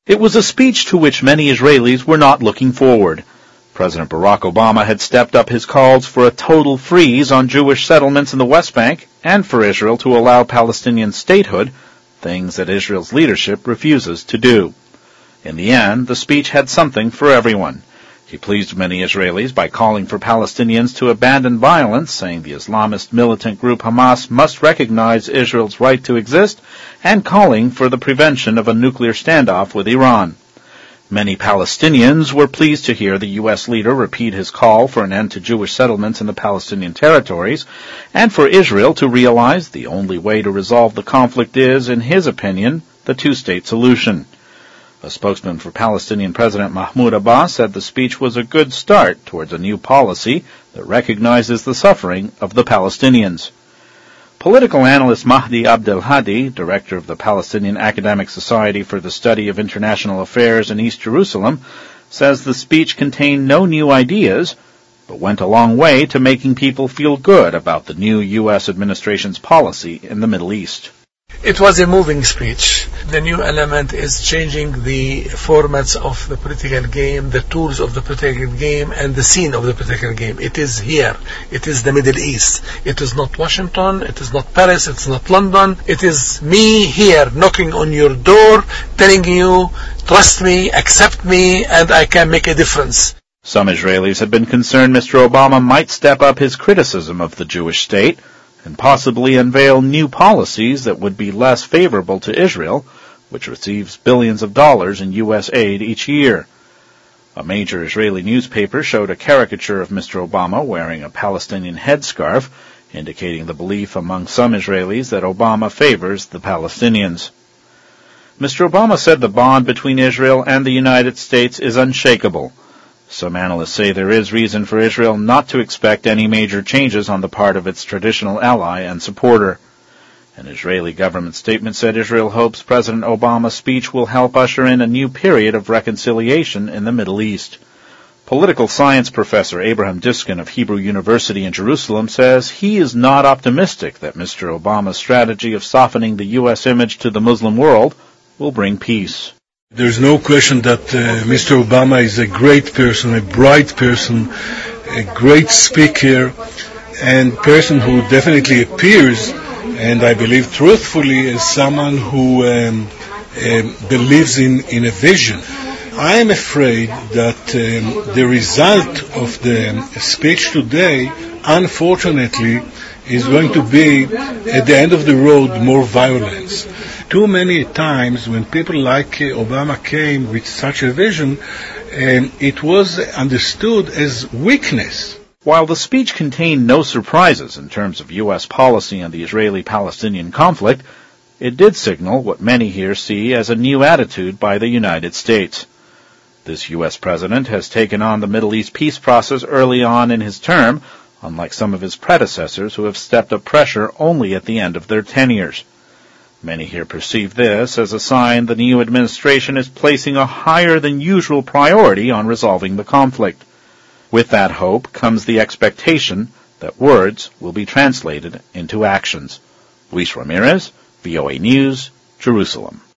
It was a speech to which many Israelis were not looking forward. President Barack Obama had stepped up his calls for a total freeze on Jewish settlements in the West Bank and for Israel to allow Palestinian statehood, things that Israel's leadership refuses to do. In the end, the speech had something for everyone. He pleased many Israelis by calling for Palestinians to abandon violence, saying the Islamist militant group Hamas must recognize Israel's right to exist, and calling for the prevention of a nuclear standoff with Iran. Many Palestinians were pleased to hear the U.S. leader repeat his call for an end to Jewish settlements in the Palestinian territories, and for Israel to realize the only way to resolve the conflict is, in his opinion, the two-state solution. A spokesman for Palestinian President Mahmoud Abbas said the speech was a good start towards a new policy that recognizes the suffering of the Palestinians. Political analyst Mahdi Abdelhadi, director of the Palestinian Academic Society for the Study of International Affairs in East Jerusalem, says the speech contained no new ideas, but went a long way to making people feel good about the new U.S. administration's policy in the Middle East. It was a moving speech. The new element is changing the formats of the political game, the tools of the political game, and the scene of the political game. It is here. It is the Middle East. It is not Washington. It is not Paris. It's not London. It is me here knocking on your door, telling you, trust me, accept me, and I can make a difference. Some Israelis had been concerned Mr. Obama might step up his criticism of the Jewish state and possibly unveil new policies that would be less favorable to Israel, which receives billions of dollars in U.S. aid each year. A major Israeli newspaper showed a caricature of Mr. Obama wearing a Palestinian headscarf, indicating the belief among some Israelis that Obama favors the Palestinians. Mr. Obama said the bond between Israel and the United States is unshakable. Some analysts say there is reason for Israel not to expect any major changes on the part of its traditional ally and supporter. An Israeli government statement said Israel hopes President Obama's speech will help usher in a new period of reconciliation in the Middle East. Political science professor Abraham Diskin of Hebrew University in Jerusalem says he is not optimistic that Mr. Obama's strategy of softening the U.S. image to the Muslim world will bring peace. There's no question that Mr. Obama is a great person, a bright person, a great speaker, and person who definitely appears, and I believe truthfully, as someone who believes in a vision. I am afraid that the result of the speech today, unfortunately, is going to be, at the end of the road, more violence. Too many times when people like Obama came with such a vision, it was understood as weakness. While the speech contained no surprises in terms of U.S. policy on the Israeli-Palestinian conflict, it did signal what many here see as a new attitude by the United States. This U.S. president has taken on the Middle East peace process early on in his term, unlike some of his predecessors who have stepped up pressure only at the end of their tenures. Many here perceive this as a sign the new administration is placing a higher than usual priority on resolving the conflict. With that hope comes the expectation that words will be translated into actions. Luis Ramirez, VOA News, Jerusalem.